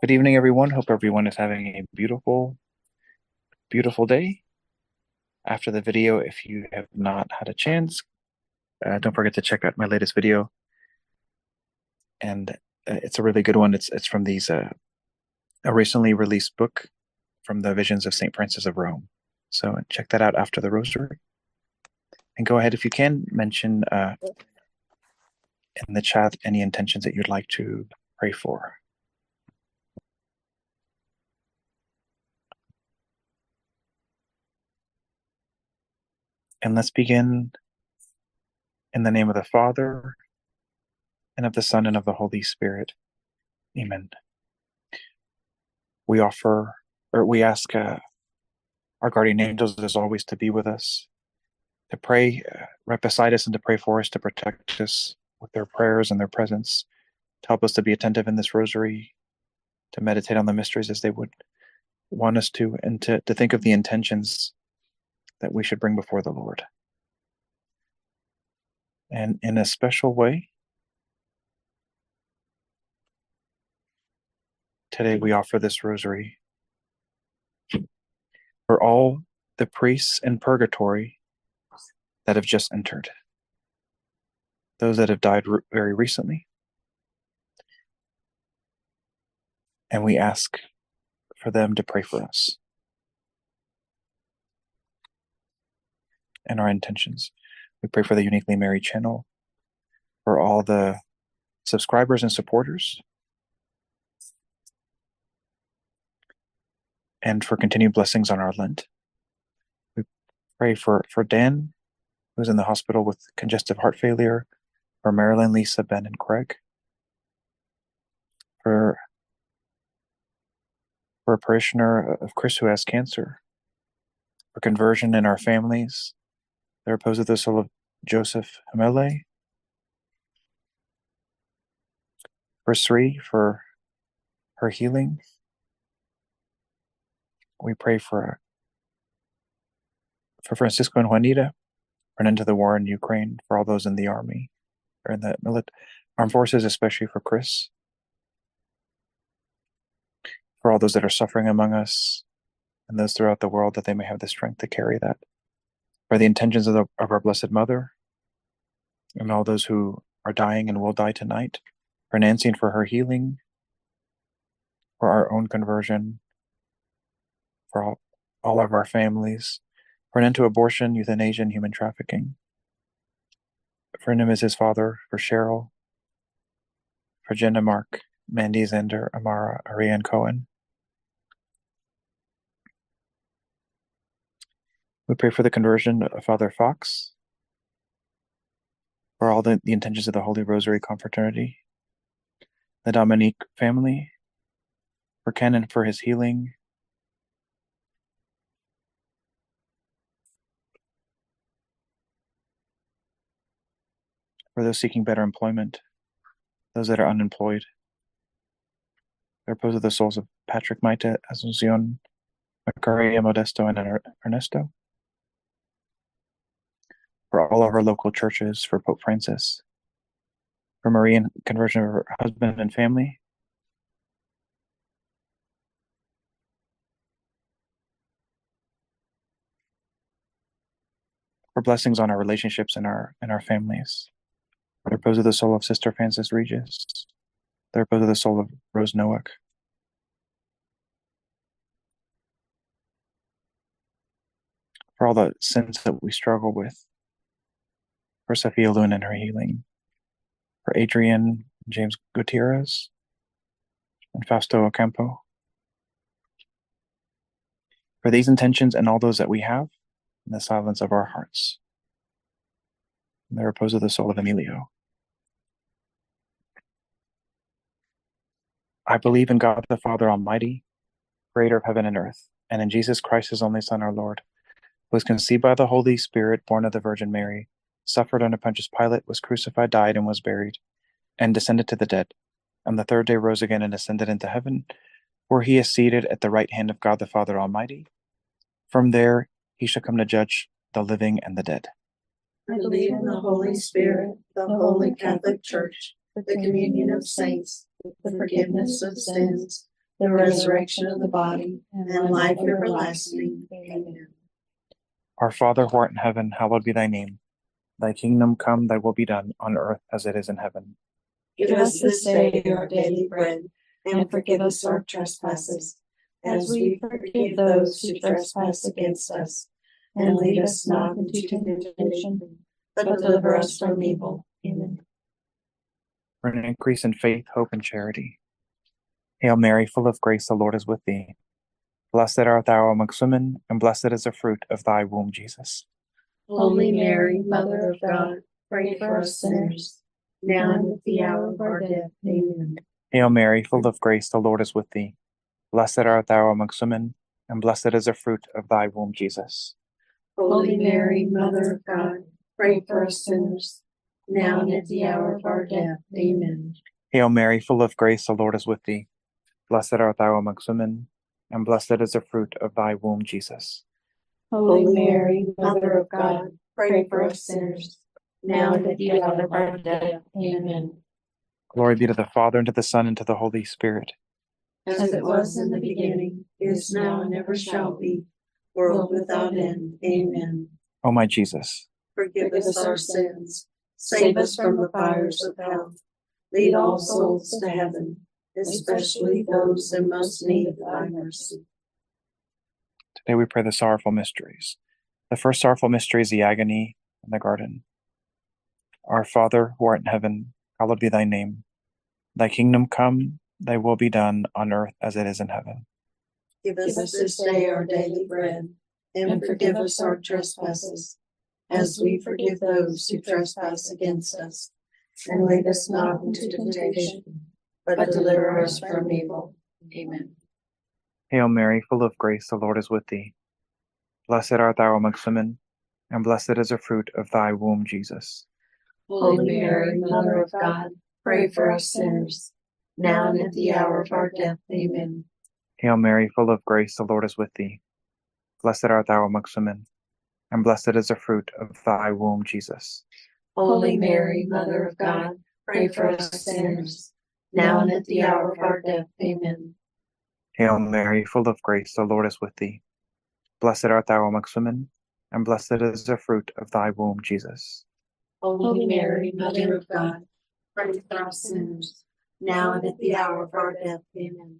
Good evening, everyone. Hope everyone is having a beautiful, beautiful day. After the video, if you have not had a chance, don't forget to check out my latest video. And it's a really good one. It's from a recently released book from the Visions of St. Francis of Rome. So check that out after the rosary. And go ahead, if you can, mention in the chat any intentions that you'd like to pray for. And let's begin in the name of the Father, and of the Son, and of the Holy Spirit. Amen. We offer, or we ask our guardian angels, as always, to be with us, to pray right beside us, and to pray for us, to protect us with their prayers and their presence, to help us to be attentive in this rosary, to meditate on the mysteries as they would want us to, and to think of the intentions that we should bring before the Lord. And in a special way, today we offer this rosary for all the priests in purgatory that have just entered, those that have died very recently. And we ask for them to pray for us and our intentions. We pray for the Uniquely Mary channel, for all the subscribers and supporters, and for continued blessings on our Lent. We pray for Dan, who's in the hospital with congestive heart failure, for Marilyn, Lisa, Ben, and Craig, for a parishioner of Chris who has cancer, for conversion in our families, the repose of the soul of Joseph Hamele, for Sri, for her healing. We pray for Francisco and Juanita, for an end to the war in Ukraine, for all those in the army, or in the armed forces, especially for Chris, for all those that are suffering among us, and those throughout the world, that they may have the strength to carry that, for the intentions of our Blessed Mother, and all those who are dying and will die tonight, for Nancy and for her healing, for our own conversion, for all of our families, for an end to abortion, euthanasia, and human trafficking, for him as his father, for Cheryl, for Jenna, Mark, Mandy, Zander, Amara, Aria, and Cohen. We pray for the conversion of Father Fox, for all the intentions of the Holy Rosary Confraternity, the Dominique family, for Ken and for his healing, for those seeking better employment, those that are unemployed, the repose of the souls of Patrick, Maite, Asunción, Macaria, Modesto, and Ernesto, for all of our local churches, for Pope Francis, for Marie and conversion of her husband and family, for blessings on our relationships and our families, for the repose of the soul of Sister Frances Regis, the repose of the soul of Rose Noack, for all the sins that we struggle with, for Sophia Luna and her healing, for Adrian, James Gutierrez, and Fausto Ocampo, for these intentions and all those that we have in the silence of our hearts, in the repose of the soul of Emilio. I believe in God the Father Almighty, creator of heaven and earth, and in Jesus Christ, his only Son, our Lord, who was conceived by the Holy Spirit, born of the Virgin Mary, suffered under Pontius Pilate, was crucified, died, and was buried, and descended to the dead. On the third day rose again and ascended into heaven, where he is seated at the right hand of God the Father Almighty. From there he shall come to judge the living and the dead. I believe in the Holy Spirit, the Holy Catholic Church, the communion of saints, the forgiveness of sins, the resurrection of the body, and life everlasting. Amen. Our Father who art in heaven, hallowed be thy name. Thy kingdom come, thy will be done, on earth as it is in heaven. Give us this day our daily bread, and forgive us our trespasses, as we forgive those who trespass against us. And lead us not into temptation, but deliver us from evil. Amen. For an increase in faith, hope, and charity. Hail Mary, full of grace, the Lord is with thee. Blessed art thou amongst women, and blessed is the fruit of thy womb, Jesus. Holy Mary, Mother of God, pray for us sinners, now and at the hour of our death. Amen. Hail Mary, full of grace, the Lord is with thee. Blessed art thou amongst women, and blessed is the fruit of thy womb, Jesus. Holy Mary, Mother of God, pray for us sinners, now and at the hour of our death. Amen. Hail Mary, full of grace, the Lord is with thee. Blessed art thou amongst women, and blessed is the fruit of thy womb, Jesus. Holy Mary, Mother of God, pray for us sinners, now and at the hour of our death. Amen. Glory be to the Father, and to the Son, and to the Holy Spirit. As it was in the beginning, is now, and ever shall be, world without end. Amen. O my Jesus, Forgive us our sins, save us from the fires of hell, lead all souls to heaven, especially those in most need of thy mercy. today we pray the sorrowful mysteries. The first sorrowful mystery is the agony in the garden. Our Father, who art in heaven, hallowed be thy name. Thy kingdom come, thy will be done on earth as it is in heaven. Give us this day our daily bread, and forgive us our trespasses, as we forgive those who trespass against us. And lead us not into temptation, but deliver us from evil. Amen. Hail Mary, full of grace, the Lord is with thee. Blessed art thou amongst women, and blessed is the fruit of thy womb, Jesus. Holy Mary, Mother of God, pray for us sinners, now and at the hour of our death. Amen. Hail Mary, full of grace, the Lord is with thee. Blessed art thou amongst women, and blessed is the fruit of thy womb, Jesus. Holy Mary, Mother of God, pray for us sinners, now and at the hour of our death. Amen. Hail Mary, full of grace, the Lord is with thee. Blessed art thou amongst women, and blessed is the fruit of thy womb, Jesus. Holy Mary, Mother of God, pray for us sinners, now and at the hour of our death. Amen.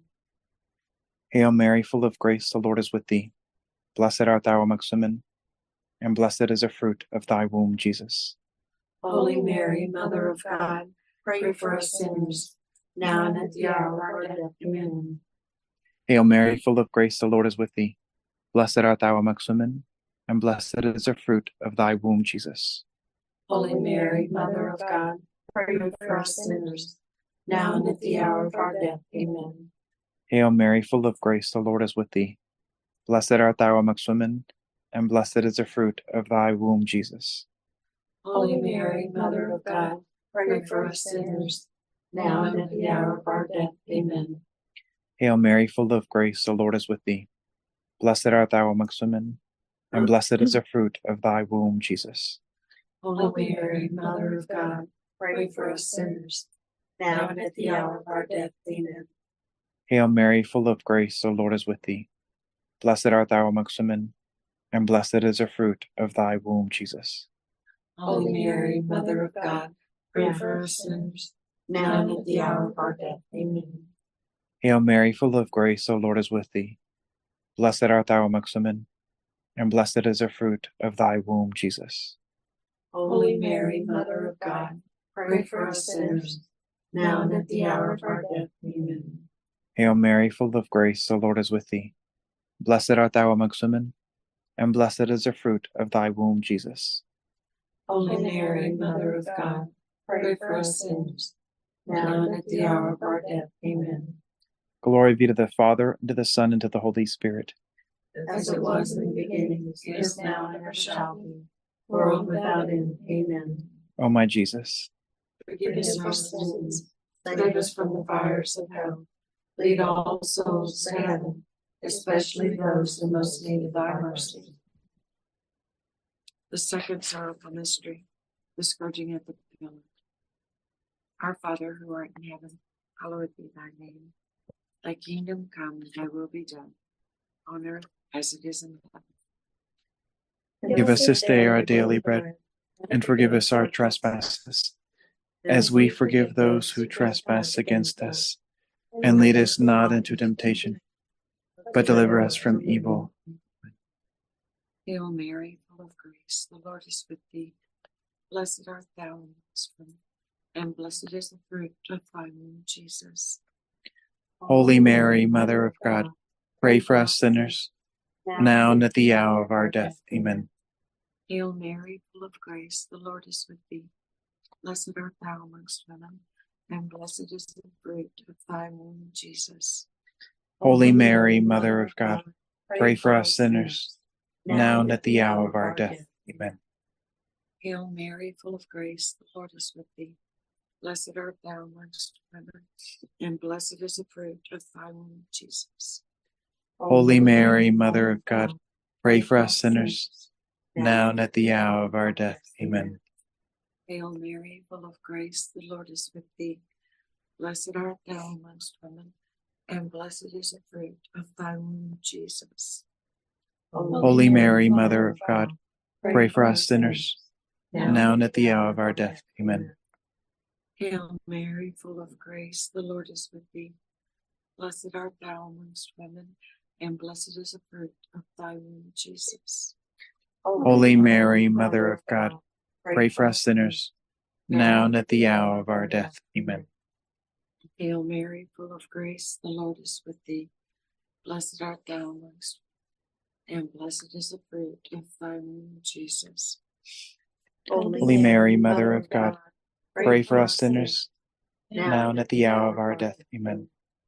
Hail Mary, full of grace, the Lord is with thee. Blessed art thou amongst women, and blessed is the fruit of thy womb, Jesus. Holy Mary, Mother of God, pray for us sinners, now and at the hour of our death. Amen. Hail Mary, full of grace, the Lord is with thee. Blessed art thou amongst women, and blessed is the fruit of thy womb, Jesus. Holy Mary, Mother of God, pray for us sinners, now and at the hour of our death. Amen. Hail Mary, full of grace, the Lord is with thee. Blessed art thou amongst women, and blessed is the fruit of thy womb, Jesus. Holy Mary, Mother of God, pray for us sinners, now and at the hour of our death. Amen. Hail Mary, full of grace, the Lord is with thee. Blessed art thou amongst women, and blessed is the fruit of thy womb, Jesus. Holy Mary, Mother of God, pray for us sinners, now and at the hour of our death. Amen. Hail Mary, full of grace, the Lord is with thee. Blessed art thou amongst women, and blessed is the fruit of thy womb, Jesus. Holy Mary, Mother of God, pray for us sinners, now and at the hour of our death. Amen. Hail Mary, full of grace, the Lord is with thee. Blessed art thou amongst women, and blessed is the fruit of thy womb, Jesus. Holy Mary, Mother of God, pray for us sinners, now and at the hour of our death. Amen. Hail Mary, full of grace, the Lord is with thee. Blessed art thou amongst women, and blessed is the fruit of thy womb, Jesus. Holy Mary, Mother of God, pray for us sinners, now and at the hour of our death. Amen. Glory be to the Father, and to the Son, and to the Holy Spirit. As it was in the beginning, is now, and ever shall be, world without end. Amen. O my Jesus, Forgive us our sins, save us from the fires of hell, lead all souls to heaven, especially those in most need of thy mercy. The second sorrowful mystery, the scourging at the pillar. Our Father who art in heaven, hallowed be thy name. Thy kingdom come, thy will be done, on earth as it is in heaven. Give us this day our daily bread, and forgive us our trespasses, as we forgive those who trespass against us. And lead us not into temptation, but deliver us from evil. Hail Mary, full of grace, the Lord is with thee. Blessed art thou amongst women, and blessed is the fruit of thy womb, Jesus. Holy Mary, Mother of God, pray for us sinners, now and at the hour of our death. Amen. Hail Mary, full of grace, the Lord is with thee. Blessed art thou amongst women, and blessed is the fruit of thy womb, Jesus. Holy Mary, Mother of God, pray for us sinners, now and at the hour of our death. Amen. Hail Mary, full of grace, the Lord is with thee. Blessed art thou amongst women, and blessed is the fruit of thy womb, Jesus. Holy Mary, Mother of God, pray for us sinners, now and at the hour of our death. Amen. Hail Mary, full of grace, the Lord is with thee. Blessed art thou amongst women, and blessed is the fruit of thy womb, Jesus. Holy Mary, Mother of God, pray for us sinners, now and at the hour of our death. Amen. Hail Mary, full of grace, the Lord is with thee. Blessed art thou amongst women, and blessed is the fruit of thy womb, Jesus. Holy Mary, Mother of God, pray for us sinners, now and at the hour of our death. Amen. Hail Mary, full of grace, the Lord is with thee. Blessed art thou amongst women, and blessed is the fruit of thy womb, Jesus. Holy Mary, Mother of God, pray for us sinners, now and at the hour of our death. Amen.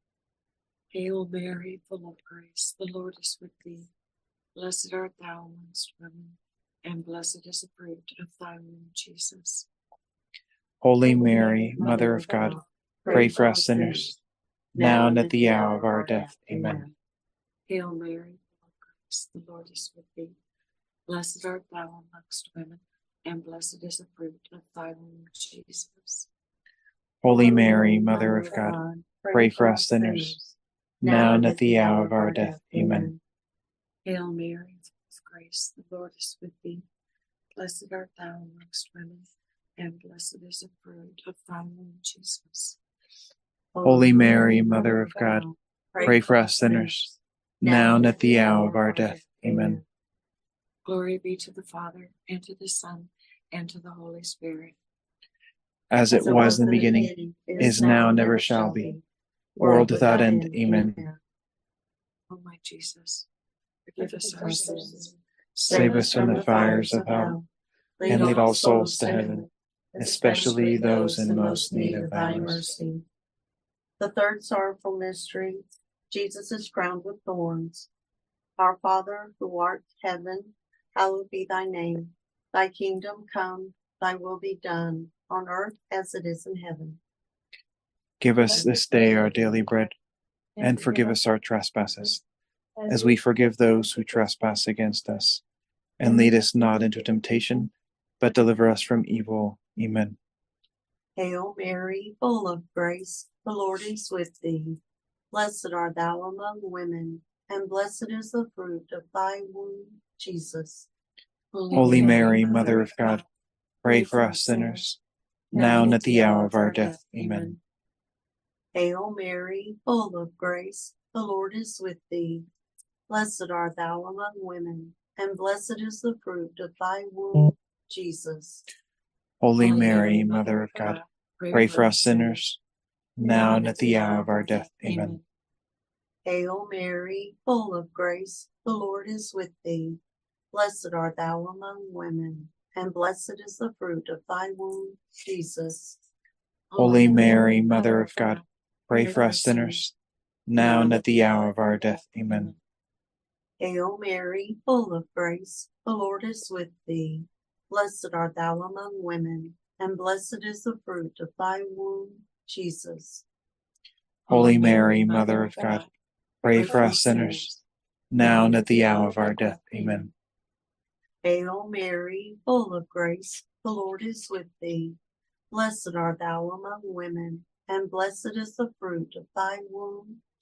Hail Mary, full of grace, the Lord is with thee. Blessed art thou amongst women, and blessed is the fruit of thy womb, Jesus. Holy Mary, Mother of God, pray for us sinners, now and at the hour of our death. Amen. Hail Mary, full of grace, the Lord is with thee. Blessed art thou amongst women, and blessed is the fruit of thy womb, Jesus. Holy Mary, Mother of God, pray for us sinners, now and at the hour of our death. Amen. Hail Mary, full of grace, the Lord is with thee. Blessed art thou amongst women, and blessed is the fruit of thy womb, Jesus. Holy Mary, Mother of God, pray for us sinners, now and at the hour of our death. Amen. Glory be to the Father, and to the Son, and to the Holy Spirit. As it was in the beginning, is now, and never shall be, world without end. Amen. O my Jesus, forgive us our sins, Save us from the fires of hell, and lead all souls to heaven, especially those in most need of thy mercy. The third sorrowful mystery, Jesus is crowned with thorns. Our Father, who art in heaven, hallowed be thy name. Thy kingdom come, thy will be done, on earth as it is in heaven. Give us this day our daily bread, and forgive us our trespasses, as we forgive those who trespass against us. And lead us not into temptation, but deliver us from evil. Amen. Hail Mary, full of grace, the Lord is with thee. Blessed art thou among women, and blessed is the fruit of thy womb, Jesus. Holy Mary, Mother of God, pray for us sinners, now and at the hour of our death. Amen. Hail Mary, full of grace, the Lord is with thee. Blessed art thou among women, and blessed is the fruit of thy womb, Jesus. Holy Mary, Mother of God, pray for us sinners, now and at the hour of our death. Amen. Hail Mary, full of grace, the Lord is with thee. Blessed art thou among women, and blessed is the fruit of thy womb, Jesus. Holy Mary, Mother of God, pray for us sinners, now and at the hour of our death. Amen. Hail Mary, full of grace, the Lord is with thee. Blessed art thou among women, and blessed is the fruit of thy womb, Jesus. Holy Mary, Mother of God, pray for us sinners, now and at the hour of our death. Amen. Hail Mary, full of grace, the Lord is with thee. Blessed art thou among women, and blessed is the fruit of thy womb,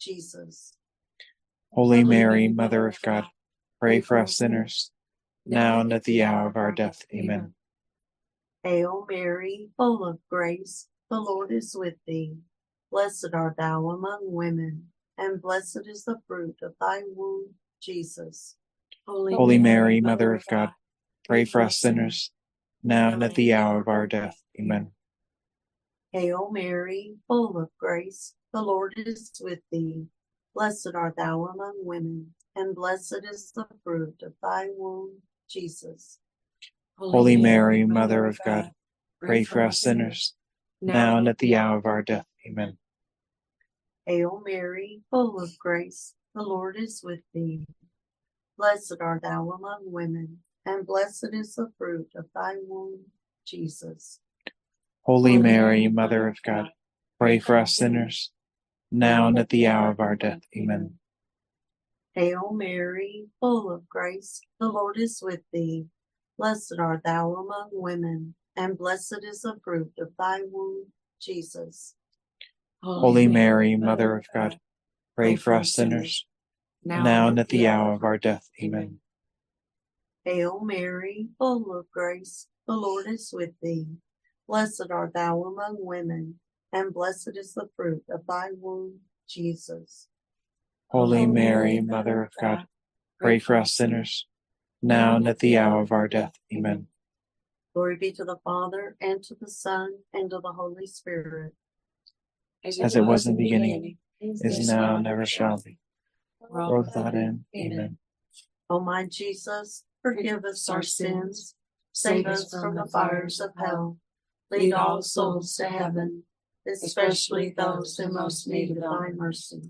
Jesus. Holy Mary, Mother of God, pray for us sinners, now and at the hour of our death. Amen. Hail Mary, full of grace, the Lord is with thee. Blessed art thou among women, and blessed is the fruit of thy womb, Jesus. Holy Mary, Mother of God, pray for us sinners, now and at the hour of our death. Amen. Hail Mary, full of grace, the Lord is with thee. Blessed art thou among women, and blessed is the fruit of thy womb, Jesus. Holy Mary, Mother of God, pray for us sinners, now and at the hour of our death. Amen. Hail Mary, full of grace, the Lord is with thee. Blessed art thou among women, and blessed is the fruit of thy womb, Jesus. Holy Mary, Mother of God, pray for us sinners, now and at the hour of our death. Amen. Hail Mary, full of grace, the Lord is with thee. Blessed art thou among women, and blessed is the fruit of thy womb, Jesus. Holy Mary, Mother of God, pray for us sinners, now and at the hour of our death. Amen. Hail Mary, full of grace, the Lord is with thee. Blessed art thou among women, and blessed is the fruit of thy womb, Jesus. Holy Mary, Mother of God, pray for us sinners, now and at the hour of our death. Amen. Glory be to the Father, and to the Son, and to the Holy Spirit. As it was in the beginning, is now, and ever shall be, world without end. Amen. O my Jesus, forgive us our sins, save us from the fires of hell, lead all souls to heaven, especially those in most need of thy mercy.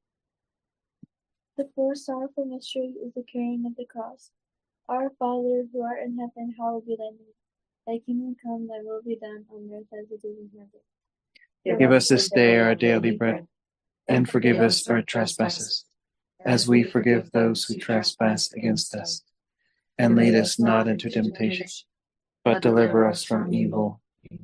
The fourth sorrowful mystery is the carrying of the cross. Our Father, who art in heaven, hallowed be thy name. Thy kingdom come, thy will be done on earth as it is in heaven. Give us this day our daily bread, and forgive us our trespasses, as we forgive those who trespass against us. And lead us not into temptation, but deliver us from evil.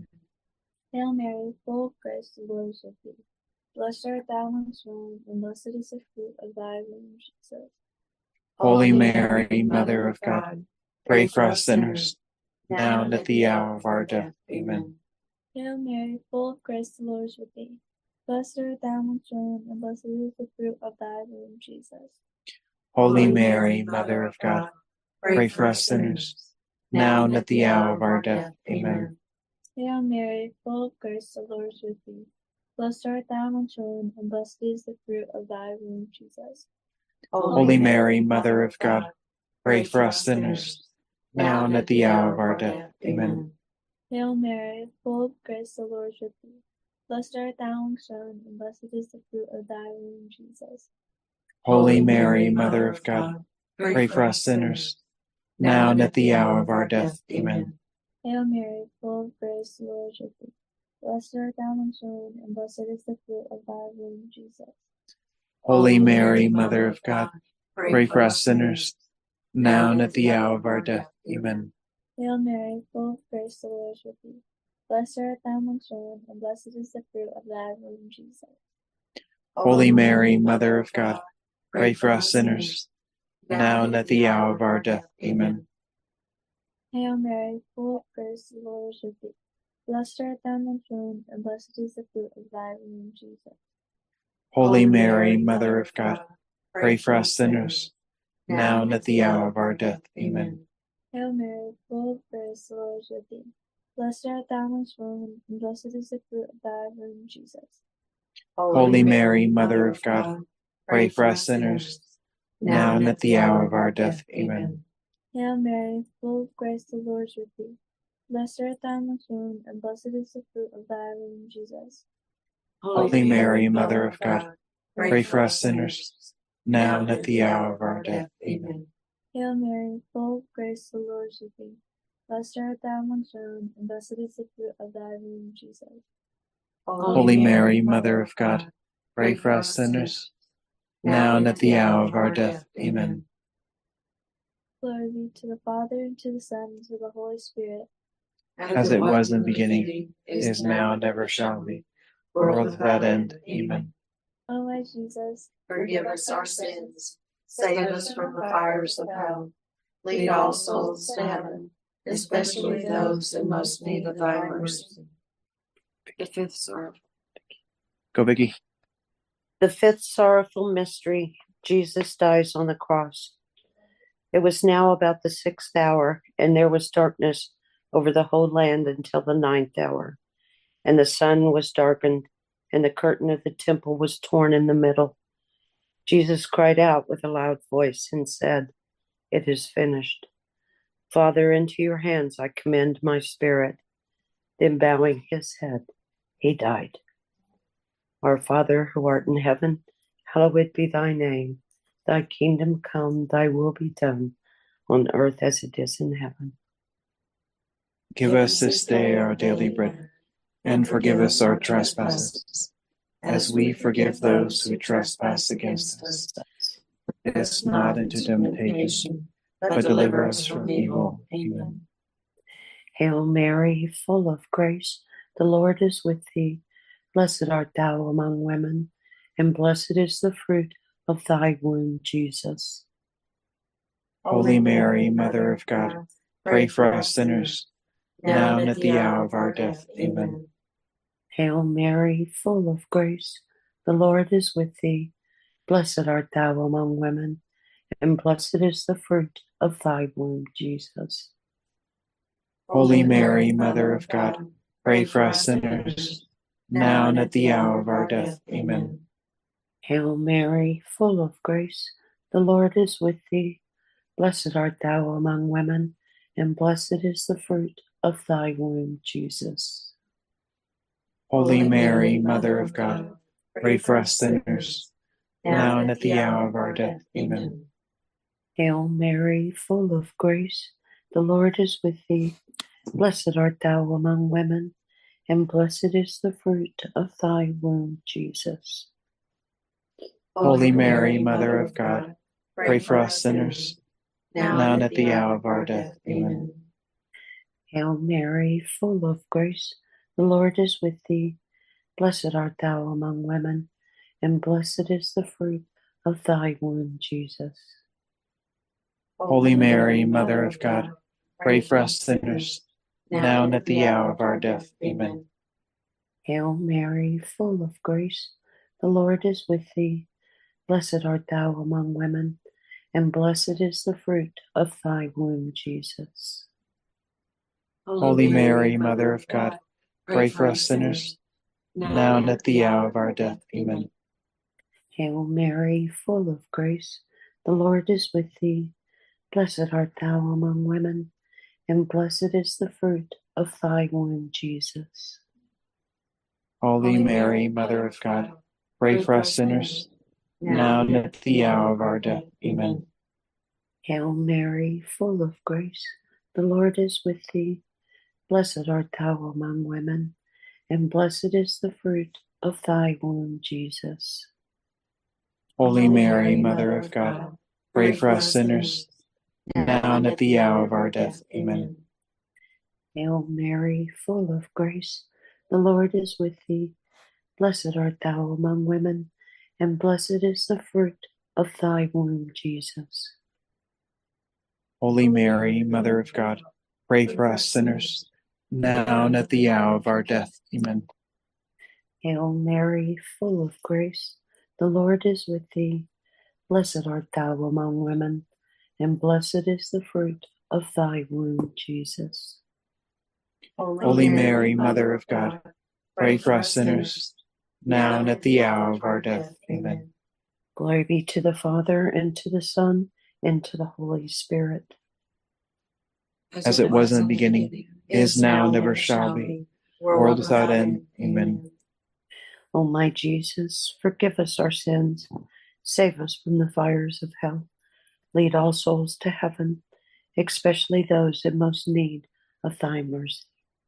Hail Mary, full of grace, the Lord is with thee. Blessed art thou amongst women, and blessed is the fruit of thy womb, Jesus. Holy Mary, Mother of God, pray for us sinners, now and at the hour of our death. Amen. Hail Mary, full of grace, the Lord is with thee. Blessed art thou amongst women, and blessed is the fruit of thy womb, Jesus. Holy Mary, Mother of God, pray for us sinners, now and at the hour of our death. Amen. Hail Mary, full of grace, the Lord is with thee. Blessed art thou amongst women, and blessed is the fruit of thy womb, Jesus. Holy Mary, Mother of God, pray for us sinners, now and at the hour of our death. Amen. Hail Mary, full of grace, the Lord is with thee. Blessed art thou amongst women, and blessed is the fruit of thy womb, Jesus. Holy Mary, Mother of God, pray for us sinners, now and at the hour of our death. Amen. Hail Mary, full of grace, the Lord is with thee. Blessed art thou amongst women, and blessed is the fruit of thy womb, Jesus. Holy Mary, Mother of God, pray for us sinners, now and at the hour of our death. Amen. Hail Mary, full of grace, the Lord is with thee. Blessed art thou amongst women, and blessed is the fruit of thy womb, Jesus. Holy Mary, Mother of God, pray for us sinners, now and at the hour of our death. Amen. Hail Mary, full of grace, the Lord is with thee. Blessed art thou amongst women, and blessed is the fruit of thy womb, Jesus. Holy Mary, Mother of God, pray for us sinners, now and at the hour of our death. Amen. Hail Mary, full of grace, the Lord is with thee. Blessed art thou amongst women, and blessed is the fruit of thy womb, Jesus. Holy Mary, Mother of God, pray for us sinners, now and at the hour of our death. Amen. Hail Mary, full of grace, the Lord is with thee. Blessed art thou amongst women, and blessed is the fruit of thy womb, Jesus. Holy Mary, Mother of God, pray for us sinners, now and at the hour of our death. Amen. Hail Mary, full of grace, the Lord is with thee. Blessed art thou amongst women, and blessed is the fruit of thy womb, Jesus. Holy Mary, Mother of God, pray for us sinners, now and at the hour of our death. Amen. Glory be to the Father, and to the Son, and to the Holy Spirit. As it was in the beginning, is now, and ever shall be, world without end. Amen. O my Jesus, Forgive us our sins. Save us from the fires of hell. Lead all souls to heaven, especially those in most need of thy mercy. The fifth sorrow. Go, Vicky. The fifth sorrowful mystery, Jesus dies on the cross. It was now about the 6th hour, and there was darkness over the whole land until the 9th hour. And the sun was darkened, and the curtain of the temple was torn in the middle. Jesus cried out with a loud voice and said, "It is finished. Father, into your hands I commend my spirit." Then bowing his head, he died. Our Father, who art in heaven, hallowed be thy name. Thy kingdom come, thy will be done, on earth as it is in heaven. Give us this day our daily bread, and forgive us our trespasses, as we forgive those who trespass against us. Lead us not into temptation, but deliver us from evil. Amen. Hail Mary, full of grace, the Lord is with thee. Blessed art thou among women, and blessed is the fruit of thy womb, Jesus. Holy Mary, Mother of God, pray for us sinners, now and at the hour of our death. Amen. Hail Mary, full of grace, the Lord is with thee. Blessed art thou among women, and blessed is the fruit of thy womb, Jesus. Holy Mary, Mother of God, pray for us sinners, now and at the hour of our death. Amen. Hail Mary, full of grace, the Lord is with thee. Blessed art thou among women, and blessed is the fruit of thy womb, Jesus. Holy Mary, Mother of God, pray for us sinners, now and at the hour of our death. Amen. Hail Mary, full of grace, the Lord is with thee. Blessed art thou among women, and blessed is the fruit of thy womb, Jesus. Holy Mary, Mother of God, pray for us sinners, now and at the hour of our death. Amen. Hail Mary, full of grace, the Lord is with thee. Blessed art thou among women, and blessed is the fruit of thy womb, Jesus. Holy Mary, Mother of God, pray for us sinners, now and at the hour of our death. Amen. Hail Mary, full of grace, the Lord is with thee. Blessed art thou among women, and blessed is the fruit of thy womb, Jesus. Holy Mary, Mother of God, pray for us sinners, now and at the hour of our death. Amen. Hail Mary, full of grace, the Lord is with thee. Blessed art thou among women, and blessed is the fruit of thy womb, Jesus. Holy Mary, Mother of God, pray for us sinners, now and at the hour of our death. Amen. Hail Mary, full of grace, the Lord is with thee. Blessed art thou among women, and blessed is the fruit of thy womb, Jesus. Holy Mary, Mother of God, pray for us sinners, now and at the hour of our death. Amen. Hail Mary, full of grace, the Lord is with thee. Blessed art thou among women, and blessed is the fruit of thy womb, Jesus. Holy Mary, Mother of God, pray for us sinners, now and at the hour of our death. Amen. Hail Mary, full of grace, the Lord is with thee. Blessed art thou among women, and blessed is the fruit of thy womb, Jesus. Holy Mary, Mother of God, pray for us sinners, now and at the hour of our death. Amen. Glory be to the Father, and to the Son, and to the Holy Spirit. As it was in the beginning, is now, and ever shall be, world without end. Amen. O my Jesus, forgive us our sins, save us from the fires of hell, lead all souls to heaven, especially those in most need of thy mercy.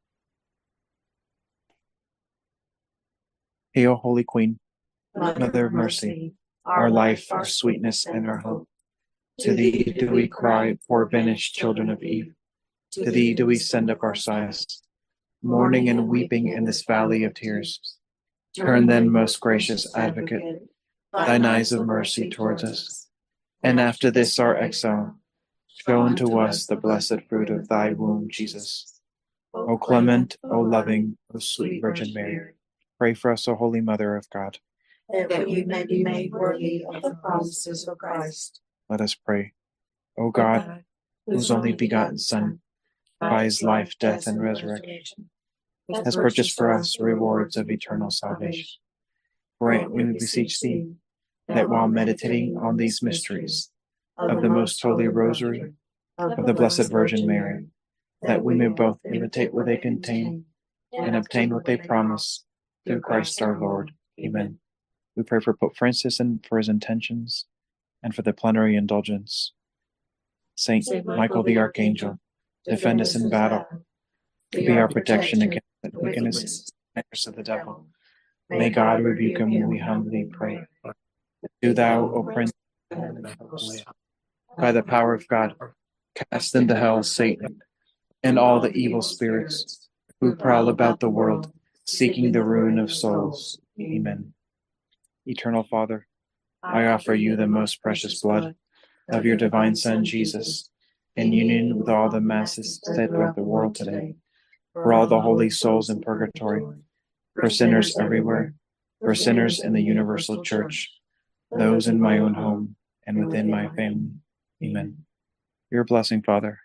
Hail, Holy Queen, Mother of Mercy, our life, our sweetness, and our hope. To thee do we cry, poor banished children of Eve. To thee do we send up our sighs, mourning and weeping in this valley of tears. Turn then, most gracious Advocate, thine eyes of mercy towards us. And after this our exile, show unto us the blessed fruit of thy womb, Jesus. O clement, O loving, O sweet Virgin Mary, pray for us, O Holy Mother of God. that we may be made worthy of the promises of Christ. Let us pray. O God, whose only begotten Son, by his life, death, and resurrection, has purchased for us the rewards of eternal salvation, grant, we beseech thee, that while meditating on these mysteries of the most holy Rosary of the Blessed Virgin Mary, that we may both imitate what they contain and obtain what they promise, through Christ our Lord. Amen. We pray for Pope Francis and for his intentions, and for the plenary indulgence. Saint Michael the Archangel, defend us in battle, be our protection against the wickedness and snares of the devil. May God rebuke him, we humbly pray. Do thou, O Prince, by the power of God, cast into hell Satan and all the evil spirits who prowl about the world, seeking the ruin of souls. Amen. Eternal Father, I offer you the most precious blood of your divine Son, Jesus, in union with all the masses said throughout the world today, for all the holy souls in purgatory, for sinners everywhere, for sinners in the universal church, those in my own home and within my family. Amen. Your blessing, Father.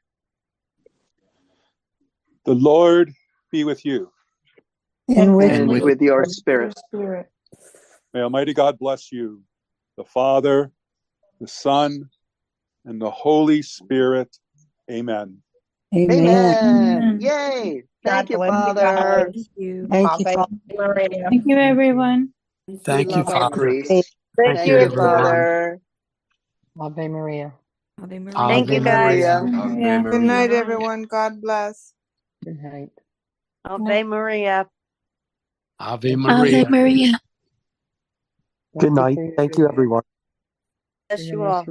The Lord be with you. And with your spirit. May Almighty God bless you, the Father, the Son, and the Holy Spirit. Amen. Amen. Yay. Thank you, bless you, Father. guys. Thank you, Ave Father. Maria. Thank you, everyone. Thank We you, love our Father. priest. Thank Thank you, you, everyone. Father. Ave Maria. Ave Maria. Thank you, Ave guys. Maria. Maria. Good night, everyone. God bless. Good night. Ave Maria. Ave Ave Maria. Maria. Good night. Thank you, everyone. Bless you all.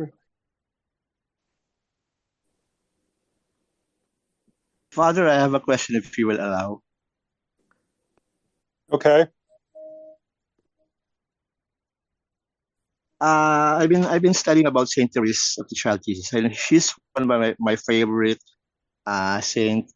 Father, I have a question if you will allow. Okay. I've been studying about Saint Teresa of the Child Jesus, and she's one of my favorite saint.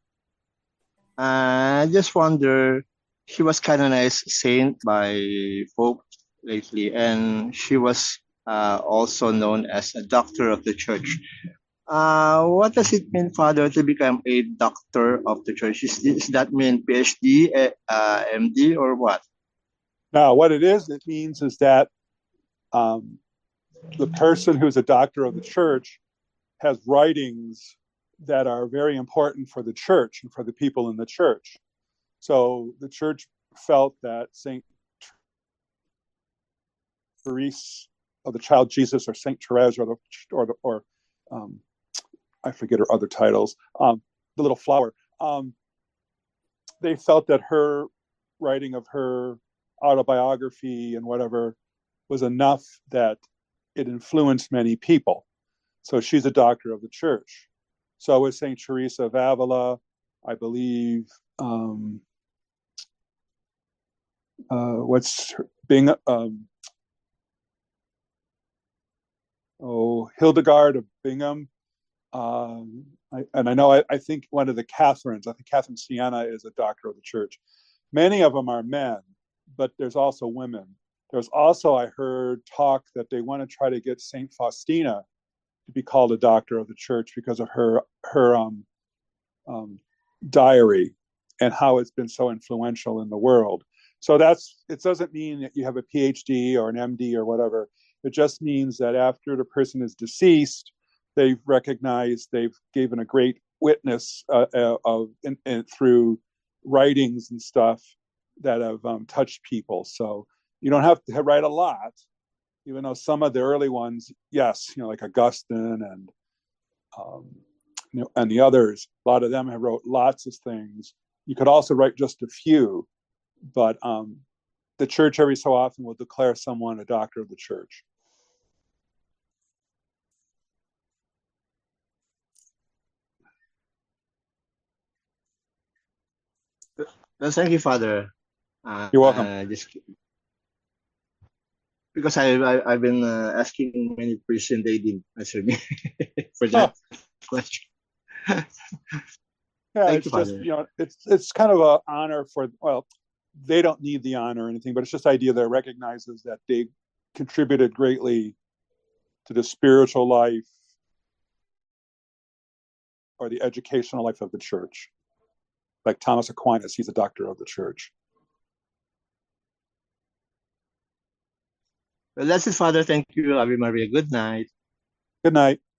I just wonder, she was canonized saint by Pope lately, and she was also known as a doctor of the church. What does it mean, Father, to become a doctor of the church? Does that mean PhD, MD, or what? Now, what it means is that the person who's a doctor of the church has writings that are very important for the church and for the people in the church. So the church felt that Saint Therese of the Child Jesus, or Saint Therese, or I forget her other titles, the little flower. They felt that her writing of her autobiography and whatever was enough that it influenced many people. So she's a doctor of the church. So was Saint Teresa of Avila, I believe. Hildegard of Bingham. I think one of the Catherines, I think Catherine Siena is a doctor of the church. Many of them are men, but there's also women. There's also, I heard talk that they want to try to get Saint Faustina to be called a doctor of the church because of her diary and how it's been so influential in the world. So it doesn't mean that you have a PhD or an MD or whatever. It just means that after the person is deceased, they've recognized, they've given a great witness through writings and stuff that have touched people. So you don't have to write a lot, even though some of the early ones, yes, like Augustine and the others, a lot of them have wrote lots of things. You could also write just a few, but the church every so often will declare someone a doctor of the church. Well, thank you, Father. You're welcome. because I've been asking many priests and they didn't answer me for Huh. that question. Yeah, Thank it's you, just, Father. it's kind of an honor for, well, they don't need the honor or anything, but it's just the idea that recognizes that they contributed greatly to the spiritual life or the educational life of the church. Like Thomas Aquinas, he's a doctor of the church. Well, that's it, Father. Thank you, Ave Maria. Good night. Good night.